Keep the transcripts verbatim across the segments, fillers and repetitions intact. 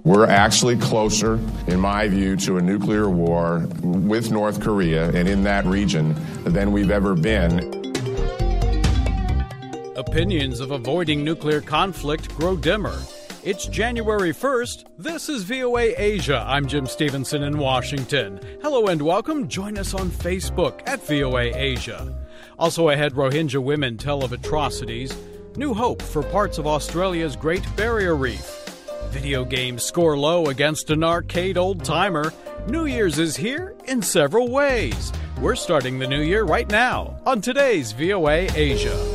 We're actually closer, in my view, to a nuclear war with North Korea and in that region than we've ever been. Opinions of avoiding nuclear conflict grow dimmer. It's January first. This is V O A Asia. I'm Jim Stevenson in Washington. Hello and welcome. Join us on Facebook at V O A Asia. Also ahead, Rohingya women tell of atrocities. New hope for parts of Australia's Great Barrier Reef. Video games score low against an arcade old-timer. New Year's is here in several ways. We're starting the new year right now on today's V O A Asia.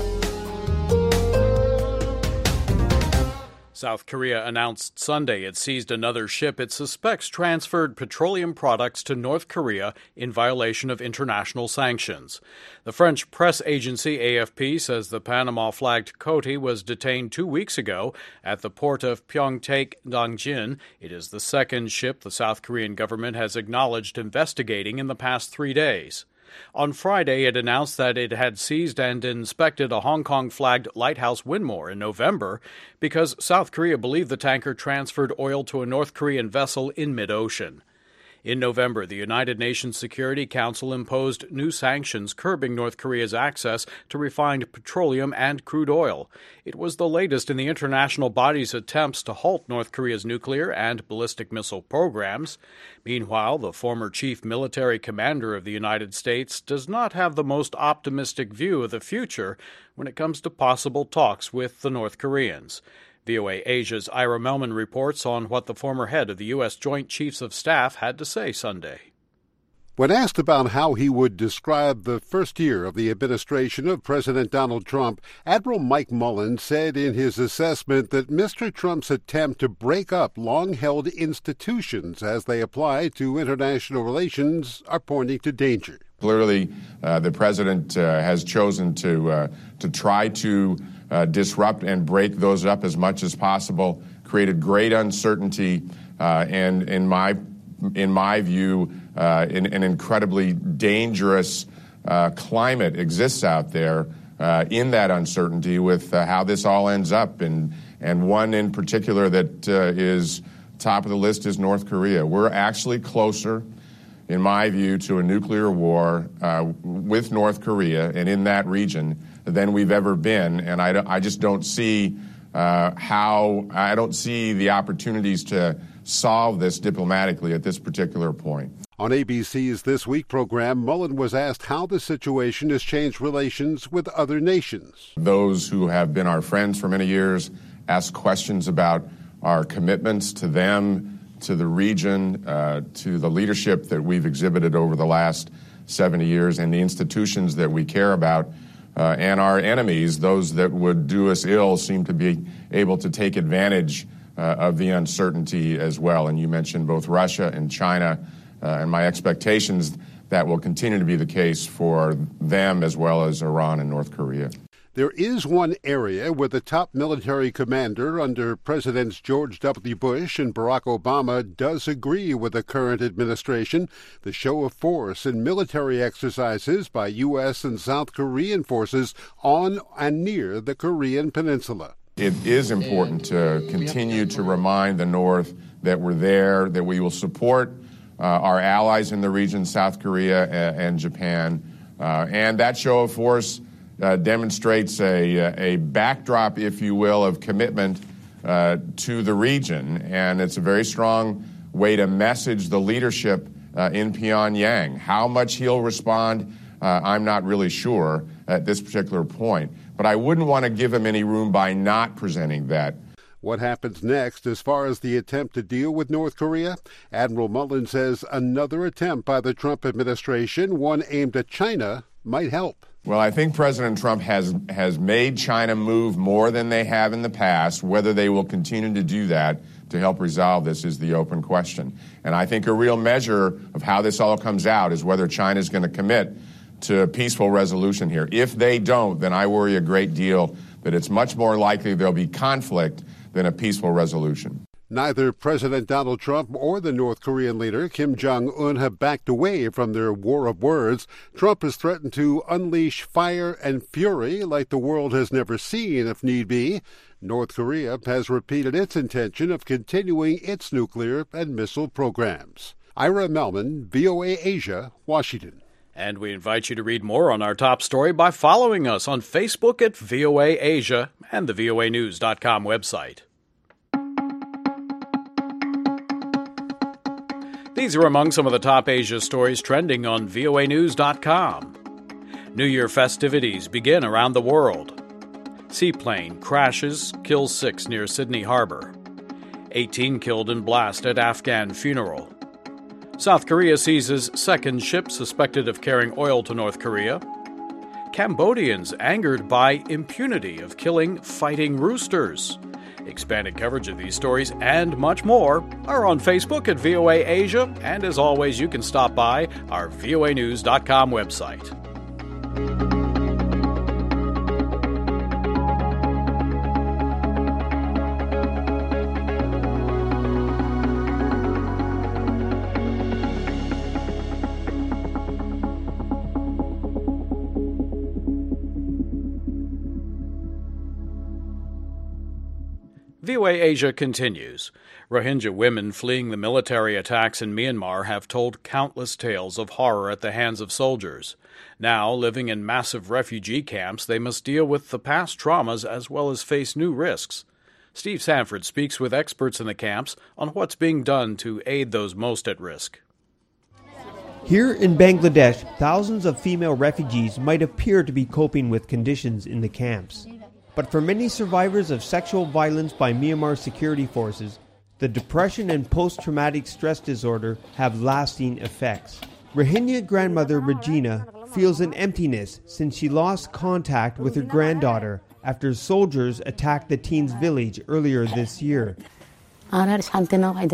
South Korea announced Sunday it seized another ship it suspects transferred petroleum products to North Korea in violation of international sanctions. The French press agency A F P says the Panama-flagged Coty was detained two weeks ago at the port of Pyeongtaek-Dongjin. It is the second ship the South Korean government has acknowledged investigating in the past three days. On Friday, it announced that it had seized and inspected a Hong Kong-flagged Lighthouse Winmore in November because South Korea believed the tanker transferred oil to a North Korean vessel in mid-ocean. In November, the United Nations Security Council imposed new sanctions curbing North Korea's access to refined petroleum and crude oil. It was the latest in the international body's attempts to halt North Korea's nuclear and ballistic missile programs. Meanwhile, the former chief military commander of the United States does not have the most optimistic view of the future when it comes to possible talks with the North Koreans. V O A Asia's Ira Melman reports on what the former head of the U S Joint Chiefs of Staff had to say Sunday. When asked about how he would describe the first year of the administration of President Donald Trump, Admiral Mike Mullen said in his assessment that Mister Trump's attempt to break up long-held institutions as they apply to international relations are pointing to danger. Clearly, uh, the president uh, has chosen to uh, to try to uh, disrupt and break those up as much as possible, created great uncertainty, uh, and in my in my view, uh, an, an incredibly dangerous uh, climate exists out there uh, in that uncertainty with uh, how this all ends up, and and one in particular that uh, is top of the list is North Korea. We're actually closer, in my view, to a nuclear war uh, with North Korea and in that region than we've ever been. And I, I just don't see uh, how, I don't see the opportunities to solve this diplomatically at this particular point. On A B C's This Week program, Mullen was asked how the situation has changed relations with other nations. Those who have been our friends for many years ask questions about our commitments to them, to the region, uh, to the leadership that we've exhibited over the last seventy years, and the institutions that we care about. Uh, and our enemies, those that would do us ill, seem to be able to take advantage uh, of the uncertainty as well. And you mentioned both Russia and China, uh, and my expectations that will continue to be the case for them as well as Iran and North Korea. There is one area where the top military commander under Presidents George W. Bush and Barack Obama does agree with the current administration: the show of force and military exercises by U S and South Korean forces on and near the Korean Peninsula. It is important to continue to remind the North that we're there, that we will support uh, our allies in the region, South Korea and, and Japan. Uh, and that show of force Uh, demonstrates a, a backdrop, if you will, of commitment uh, to the region. And it's a very strong way to message the leadership uh, in Pyongyang. How much he'll respond, uh, I'm not really sure at this particular point. But I wouldn't want to give him any room by not presenting that. What happens next as far as the attempt to deal with North Korea? Admiral Mullen says another attempt by the Trump administration, one aimed at China, might help. Well, I think President Trump has has made China move more than they have in the past. Whether they will continue to do that to help resolve this is the open question. And I think a real measure of how this all comes out is whether China is going to commit to a peaceful resolution here. If they don't, then I worry a great deal that it's much more likely there'll be conflict than a peaceful resolution. Neither President Donald Trump or the North Korean leader Kim Jong-un have backed away from their war of words. Trump has threatened to unleash fire and fury like the world has never seen if need be. North Korea has repeated its intention of continuing its nuclear and missile programs. Ira Melman, V O A Asia, Washington. And we invite you to read more on our top story by following us on Facebook at V O A Asia and the V O A news dot com website. These are among some of the top Asia stories trending on V O A news dot com. New Year festivities begin around the world. Seaplane crashes, kills six near Sydney Harbor. eighteen killed in blast at Afghan funeral. South Korea seizes second ship suspected of carrying oil to North Korea. Cambodians angered by impunity of killing fighting roosters. Expanded coverage of these stories and much more are on Facebook at V O A Asia, and as always, you can stop by our V O A news dot com website. V O A Asia continues. Rohingya women fleeing the military attacks in Myanmar have told countless tales of horror at the hands of soldiers. Now, living in massive refugee camps, they must deal with the past traumas as well as face new risks. Steve Sanford speaks with experts in the camps on what's being done to aid those most at risk. Here in Bangladesh, thousands of female refugees might appear to be coping with conditions in the camps. But for many survivors of sexual violence by Myanmar security forces, the depression and post-traumatic stress disorder have lasting effects. Rohingya grandmother Regina feels an emptiness since she lost contact with her granddaughter after soldiers attacked the teen's village earlier this year. I heard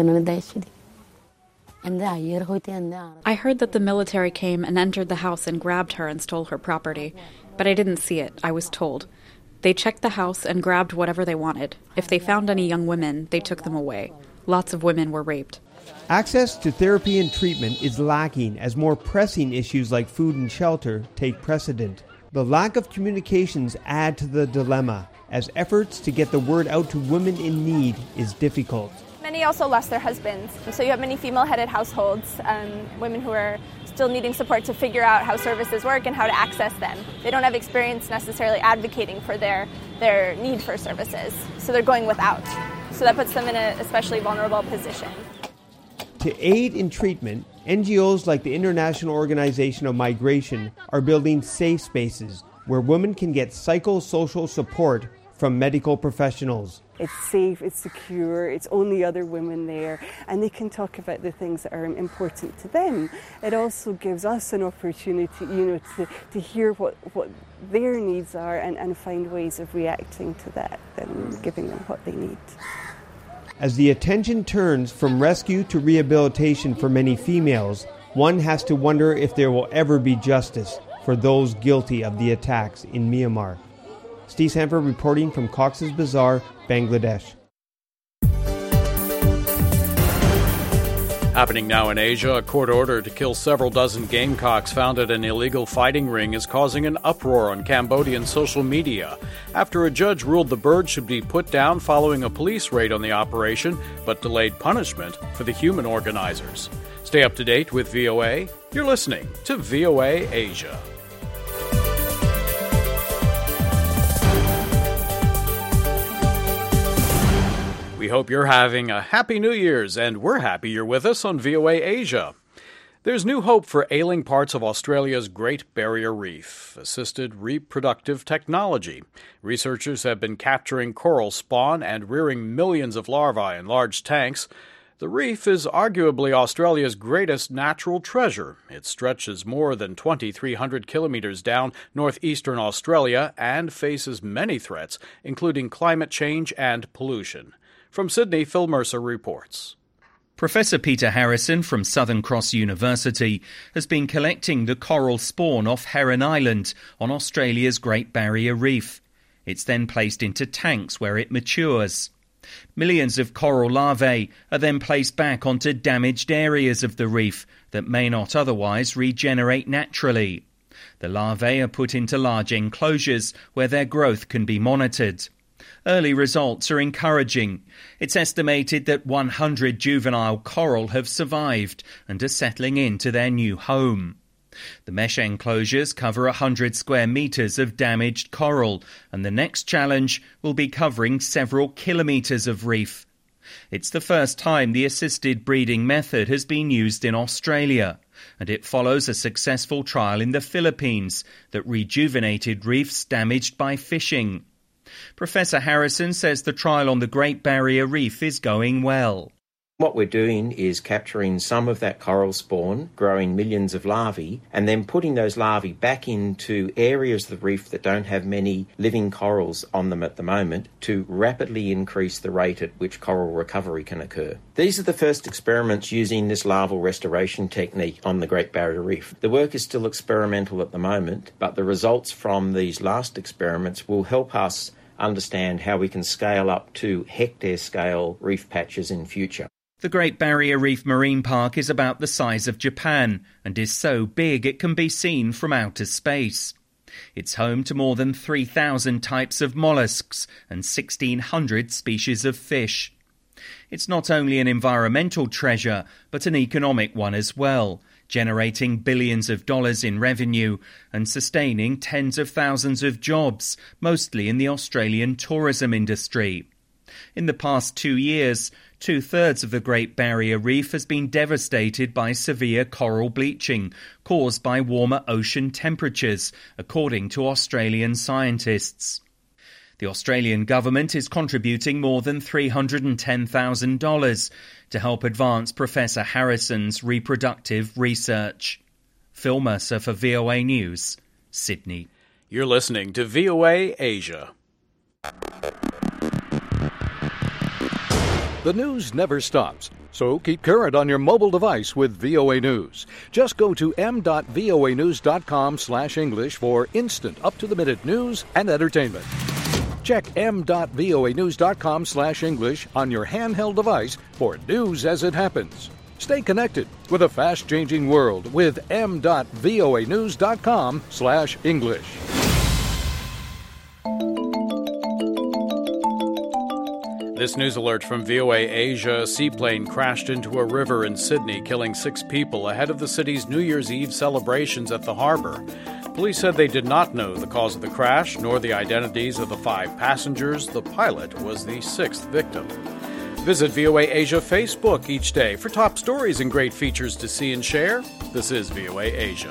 that the military came and entered the house and grabbed her and stole her property, but I didn't see it, I was told. They checked the house and grabbed whatever they wanted. If they found any young women, they took them away. Lots of women were raped. Access to therapy and treatment is lacking as more pressing issues like food and shelter take precedent. The lack of communications add to the dilemma, as efforts to get the word out to women in need is difficult. Many also lost their husbands, so you have many female-headed households, um, women who are still needing support to figure out how services work and how to access them. They don't have experience necessarily advocating for their, their need for services, so they're going without. So that puts them in an especially vulnerable position. To aid in treatment, N G Os like the International Organization of Migration are building safe spaces where women can get psychosocial support from medical professionals. It's safe, it's secure, it's only other women there, and they can talk about the things that are important to them. It also gives us an opportunity, you know, to, to hear what, what their needs are and, and find ways of reacting to that and giving them what they need. As the attention turns from rescue to rehabilitation for many females, one has to wonder if there will ever be justice for those guilty of the attacks in Myanmar. Steve Sanford reporting from Cox's Bazar, Bangladesh. Happening now in Asia, a court order to kill several dozen gamecocks found at an illegal fighting ring is causing an uproar on Cambodian social media after a judge ruled the bird should be put down following a police raid on the operation, but delayed punishment for the human organizers. Stay up to date with V O A. You're listening to V O A Asia. We hope you're having a happy New Year's, and we're happy you're with us on V O A Asia. There's new hope for ailing parts of Australia's Great Barrier Reef, assisted reproductive technology. Researchers have been capturing coral spawn and rearing millions of larvae in large tanks. The reef is arguably Australia's greatest natural treasure. It stretches more than twenty-three hundred kilometers down northeastern Australia and faces many threats, including climate change and pollution. From Sydney, Phil Mercer reports. Professor Peter Harrison from Southern Cross University has been collecting the coral spawn off Heron Island on Australia's Great Barrier Reef. It's then placed into tanks where it matures. Millions of coral larvae are then placed back onto damaged areas of the reef that may not otherwise regenerate naturally. The larvae are put into large enclosures where their growth can be monitored. Early results are encouraging. It's estimated that one hundred juvenile coral have survived and are settling into their new home. The mesh enclosures cover one hundred square metres of damaged coral, and the next challenge will be covering several kilometres of reef. It's the first time the assisted breeding method has been used in Australia, and it follows a successful trial in the Philippines that rejuvenated reefs damaged by fishing. Professor Harrison says the trial on the Great Barrier Reef is going well. What we're doing is capturing some of that coral spawn, growing millions of larvae, and then putting those larvae back into areas of the reef that don't have many living corals on them at the moment to rapidly increase the rate at which coral recovery can occur. These are the first experiments using this larval restoration technique on the Great Barrier Reef. The work is still experimental at the moment, but the results from these last experiments will help us understand how we can scale up to hectare-scale reef patches in future. The Great Barrier Reef Marine Park is about the size of Japan and is so big it can be seen from outer space. It's home to more than three thousand types of mollusks and sixteen hundred species of fish. It's not only an environmental treasure, but an economic one as well, generating billions of dollars in revenue and sustaining tens of thousands of jobs, mostly in the Australian tourism industry. In the past two years, two-thirds of the Great Barrier Reef has been devastated by severe coral bleaching caused by warmer ocean temperatures, according to Australian scientists. The Australian government is contributing more than three hundred ten thousand dollars to help advance Professor Harrison's reproductive research. Phil Mercer for V O A News, Sydney. You're listening to V O A Asia. The news never stops, so keep current on your mobile device with V O A News. Just go to m dot voa news dot com slash English for instant up-to-the-minute news and entertainment. Check m dot voa news dot com slash English on your handheld device for news as it happens. Stay connected with a fast-changing world with m dot voa news dot com slash English. This news alert from V O A Asia. A seaplane crashed into a river in Sydney, killing six people ahead of the city's New Year's Eve celebrations at the harbour. Police said they did not know the cause of the crash, nor the identities of the five passengers. The pilot was the sixth victim. Visit V O A Asia Facebook each day for top stories and great features to see and share. This is V O A Asia.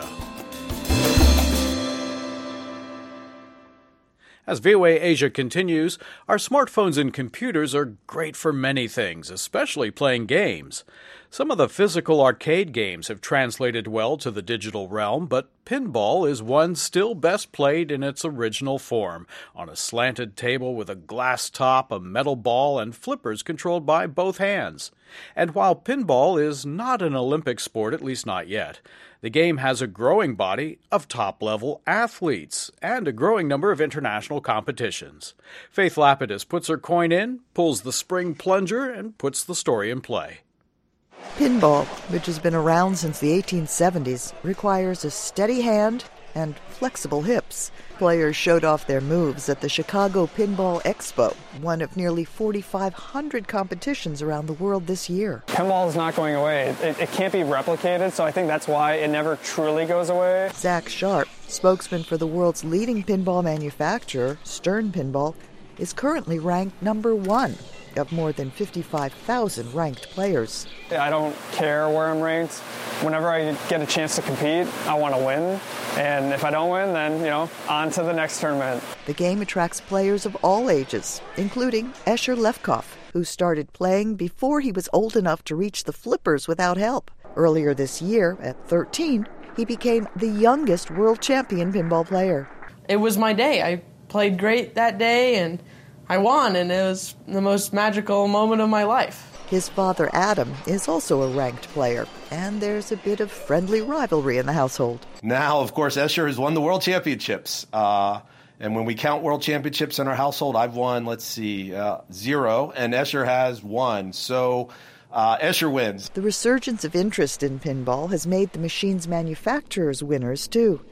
As V O A Asia continues, our smartphones and computers are great for many things, especially playing games. Some of the physical arcade games have translated well to the digital realm, but pinball is one still best played in its original form, on a slanted table with a glass top, a metal ball, and flippers controlled by both hands. And while pinball is not an Olympic sport, at least not yet, the game has a growing body of top-level athletes and a growing number of international competitions. Faith Lapidus puts her coin in, pulls the spring plunger, and puts the story in play. Pinball, which has been around since the eighteen seventies, requires a steady hand and flexible hips. Players showed off their moves at the Chicago Pinball Expo, one of nearly forty-five hundred competitions around the world this year. Pinball is not going away. It, it can't be replicated, so I think that's why it never truly goes away. Zach Sharp, spokesman for the world's leading pinball manufacturer, Stern Pinball, is currently ranked number one of more than fifty-five thousand ranked players. I don't care where I'm ranked. Whenever I get a chance to compete, I want to win. And if I don't win, then, you know, on to the next tournament. The game attracts players of all ages, including Escher Lefkoff, who started playing before he was old enough to reach the flippers without help. Earlier this year, at thirteen, he became the youngest world champion pinball player. It was my day. I played great that day, and I won, and it was the most magical moment of my life. His father, Adam, is also a ranked player, and there's a bit of friendly rivalry in the household. Now, of course, Escher has won the World Championships. Uh, and when we count World Championships in our household, I've won, let's see, uh, zero, and Escher has one. So uh, Escher wins. The resurgence of interest in pinball has made the machine's manufacturers winners, too.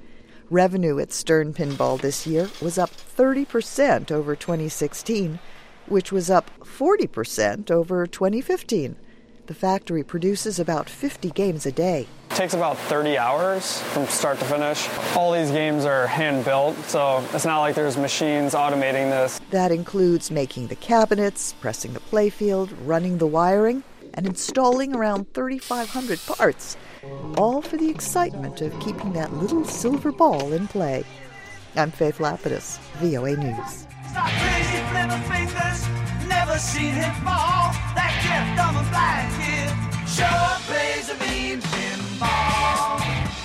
Revenue at Stern Pinball this year was up thirty percent over twenty sixteen, which was up forty percent over twenty fifteen. The factory produces about fifty games a day. It takes about thirty hours from start to finish. All these games are hand-built, so it's not like there's machines automating this. That includes making the cabinets, pressing the playfield, running the wiring, and installing around thirty-five hundred parts, all for the excitement of keeping that little silver ball in play. I'm Faith Lapidus, V O A News. Stop crazy, flipper fingers, never seen him fall. That deaf, dumb, and blind kid sure plays a mean pinball.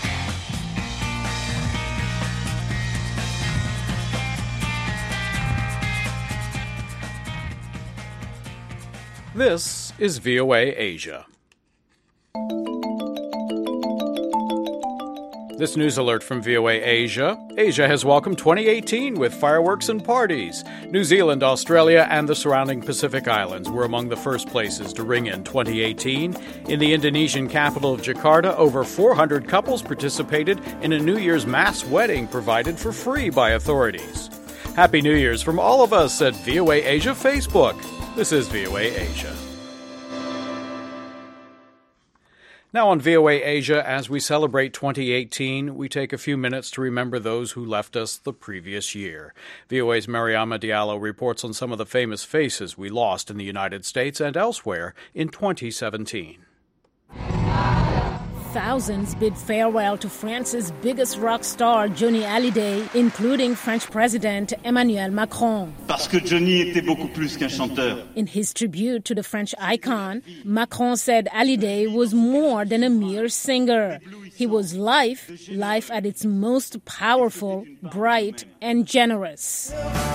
This is V O A Asia. This news alert from V O A Asia. Asia has welcomed twenty eighteen with fireworks and parties. New Zealand, Australia, and the surrounding Pacific Islands were among the first places to ring in twenty eighteen. In the Indonesian capital of Jakarta, over four hundred couples participated in a New Year's mass wedding provided for free by authorities. Happy New Year's from all of us at V O A Asia Facebook. This is V O A Asia. Now on V O A Asia, as we celebrate twenty eighteen, we take a few minutes to remember those who left us the previous year. V O A's Mariama Diallo reports on some of the famous faces we lost in the United States and elsewhere in twenty seventeen. Thousands bid farewell to France's biggest rock star, Johnny Hallyday, including French President Emmanuel Macron. Parce que Johnny était beaucoup plus qu'un chanteur. In his tribute to the French icon, Macron said Hallyday was more than a mere singer. He was life, life at its most powerful, bright, and generous.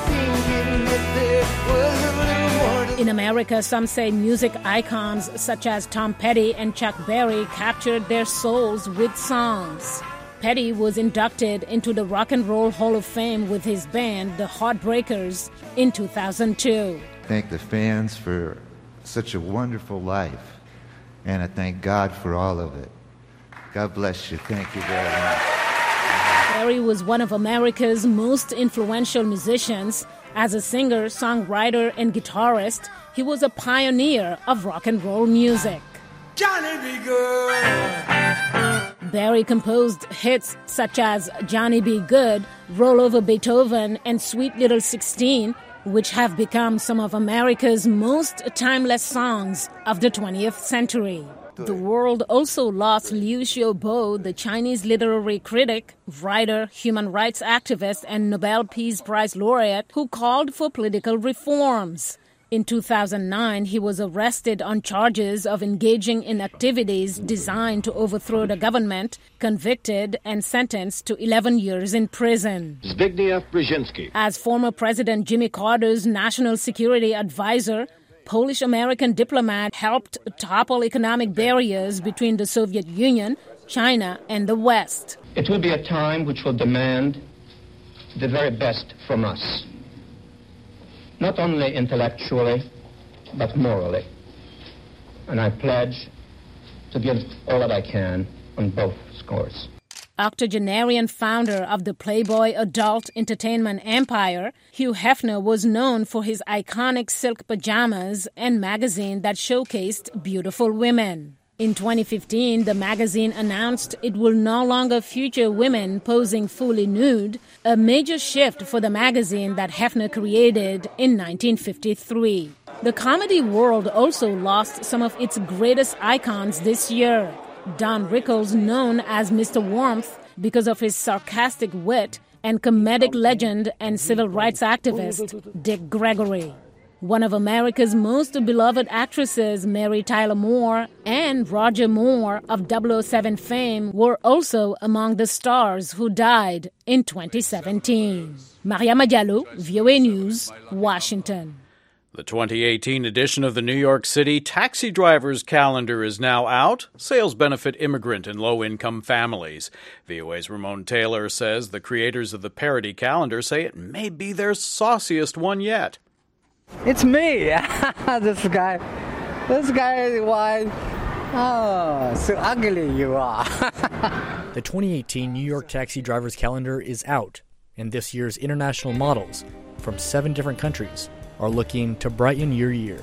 In America, some say music icons such as Tom Petty and Chuck Berry captured their souls with songs. Petty was inducted into the Rock and Roll Hall of Fame with his band, the Heartbreakers, in two thousand two. Thank the fans for such a wonderful life, and I thank God for all of it. God bless you. Thank you very much. Berry was one of America's most influential musicians. As a singer, songwriter, and guitarist, he was a pioneer of rock and roll music. Johnny be good. Berry composed hits such as Johnny Be Good, Roll Over Beethoven, and Sweet Little Sixteen, which have become some of America's most timeless songs of the twentieth century. The world also lost Liu Xiaobo, the Chinese literary critic, writer, human rights activist, and Nobel Peace Prize laureate who called for political reforms. In two thousand nine, he was arrested on charges of engaging in activities designed to overthrow the government, convicted and sentenced to eleven years in prison. Zbigniew Brzezinski. As former President Jimmy Carter's national security advisor, Polish-American diplomat helped topple economic barriers between the Soviet Union, China, and the West. It will be a time which will demand the very best from us, not only intellectually, but morally. And I pledge to give all that I can on both scores. Octogenarian founder of the Playboy adult entertainment empire, Hugh Hefner was known for his iconic silk pajamas and magazine that showcased beautiful women. In twenty fifteen, the magazine announced it will no longer feature women posing fully nude, a major shift for the magazine that Hefner created in nineteen fifty-three. The comedy world also lost some of its greatest icons this year. Don Rickles, known as Mister Warmth because of his sarcastic wit, and comedic legend and civil rights activist Dick Gregory. One of America's most beloved actresses, Mary Tyler Moore, and Roger Moore of double oh seven fame were also among the stars who died in twenty seventeen. Mariama Diallo, V O A News, Washington. The twenty eighteen edition of the New York City Taxi Drivers Calendar is now out. Sales benefit immigrant and low-income families. V O A's Ramon Taylor says the creators of the parody calendar say it may be their sauciest one yet. It's me, this guy. This guy, why, Oh, so ugly you are. The twenty eighteen New York Taxi Drivers Calendar is out, and this year's international models from seven different countries are looking to brighten your year.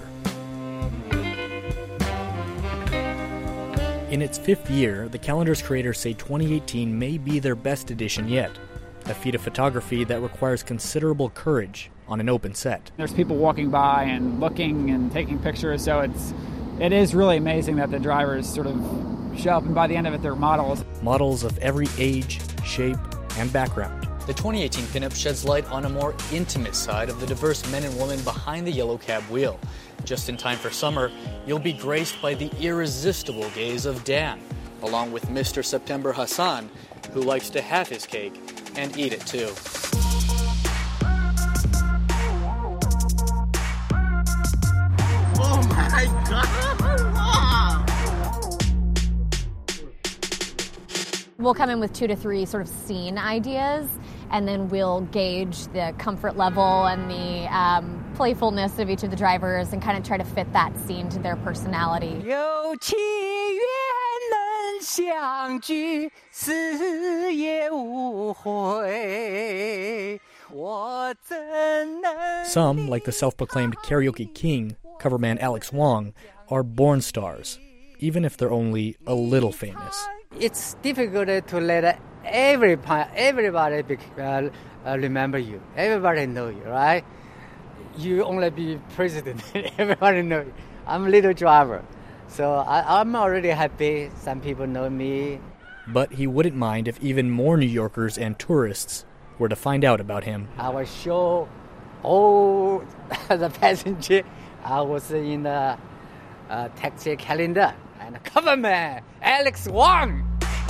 In its fifth year, the calendar's creators say twenty eighteen may be their best edition yet, a feat of photography that requires considerable courage on an open set. There's people walking by and looking and taking pictures, so it's it is really amazing that the drivers sort of show up, and by the end of it, they're models. Models of every age, shape, and background. The twenty eighteen pinup sheds light on a more intimate side of the diverse men and women behind the yellow cab wheel. Just in time for summer, you'll be graced by the irresistible gaze of Dan, along with Mister September Hassan, who likes to have his cake and eat it too. Oh my God! Wow! We'll come in with two to three sort of scene ideas, and then we'll gauge the comfort level and the um, playfulness of each of the drivers and kind of try to fit that scene to their personality. Some, like the self-proclaimed karaoke king, coverman Alex Wong, are born stars, even if they're only a little famous. It's difficult to let every, everybody be, uh, uh, remember you. Everybody know you, right? You only be president, everybody know you. I'm a little driver, so I, I'm already happy some people know me. But he wouldn't mind if even more New Yorkers and tourists were to find out about him. I will show all the passengers I was in the uh, taxi calendar. And coverman Alex Wong.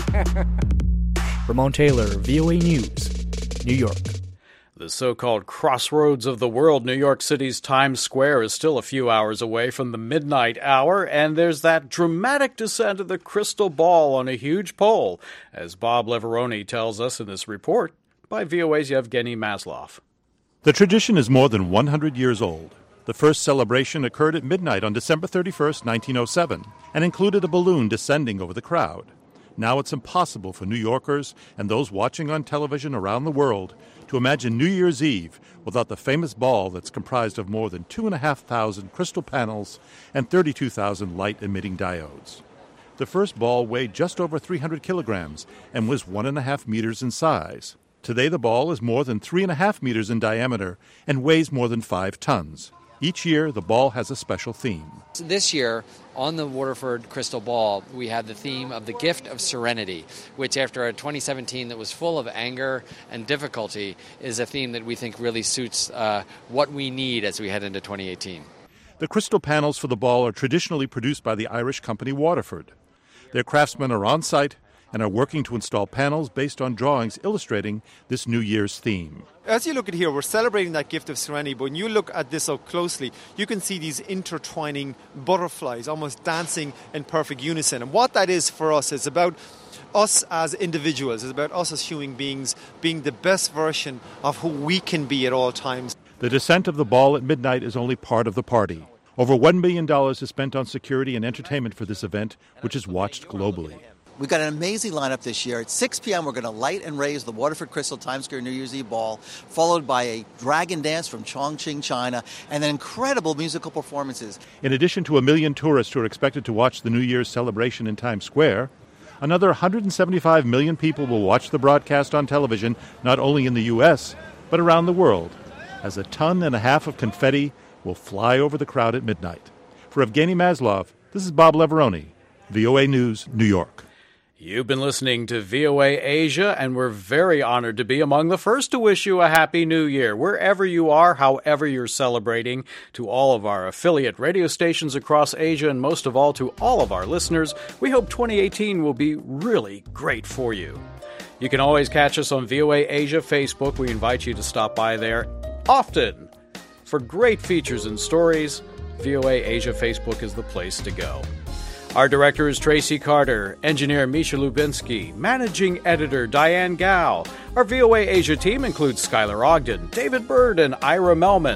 Ramon Taylor, V O A News, New York. The so-called crossroads of the world, New York City's Times Square, is still a few hours away from the midnight hour, and there's that dramatic descent of the crystal ball on a huge pole, as Bob Leveroni tells us in this report by V O A's Yevgeny Maslov. The tradition is more than one hundred years old. The first celebration occurred at midnight on December thirty-first, nineteen oh seven, and included a balloon descending over the crowd. Now it's impossible for New Yorkers and those watching on television around the world to imagine New Year's Eve without the famous ball that's comprised of more than two thousand five hundred crystal panels and thirty-two thousand light-emitting diodes. The first ball weighed just over three hundred kilograms and was one and a half meters in size. Today the ball is more than three and a half meters in diameter and weighs more than five tons. Each year, the ball has a special theme. This year, on the Waterford Crystal Ball, we had the theme of the gift of serenity, which after a twenty seventeen that was full of anger and difficulty, is a theme that we think really suits uh, what we need as we head into twenty eighteen. The crystal panels for the ball are traditionally produced by the Irish company Waterford. Their craftsmen are on site and are working to install panels based on drawings illustrating this New Year's theme. As you look at here, we're celebrating that gift of serenity, but when you look at this up closely, you can see these intertwining butterflies almost dancing in perfect unison. And what that is for us is about us as individuals, it's about us as human beings being the best version of who we can be at all times. The descent of the ball at midnight is only part of the party. Over one million dollars is spent on security and entertainment for this event, which is watched globally. We've got an amazing lineup this year. At six p.m., we're going to light and raise the Waterford Crystal Times Square New Year's Eve Ball, followed by a dragon dance from Chongqing, China, and then incredible musical performances. In addition to a million tourists who are expected to watch the New Year's celebration in Times Square, another one hundred seventy-five million people will watch the broadcast on television, not only in the U S, but around the world, as a ton and a half of confetti will fly over the crowd at midnight. For Evgeny Maslov, this is Bob Leveroni, V O A News, New York. You've been listening to V O A Asia, and we're very honored to be among the first to wish you a Happy New Year, wherever you are, however you're celebrating. To all of our affiliate radio stations across Asia, and most of all to all of our listeners, we hope twenty eighteen will be really great for you. You can always catch us on V O A Asia Facebook. We invite you to stop by there often. For great features and stories, V O A Asia Facebook is the place to go. Our director is Tracy Carter, engineer Misha Lubinsky, managing editor Diane Gao. Our V O A Asia team includes Skylar Ogden, David Bird, and Ira Melman.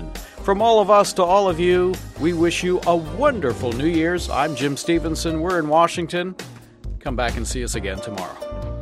From all of us to all of you, we wish you a wonderful New Year's. I'm Jim Stevenson. We're in Washington. Come back and see us again tomorrow.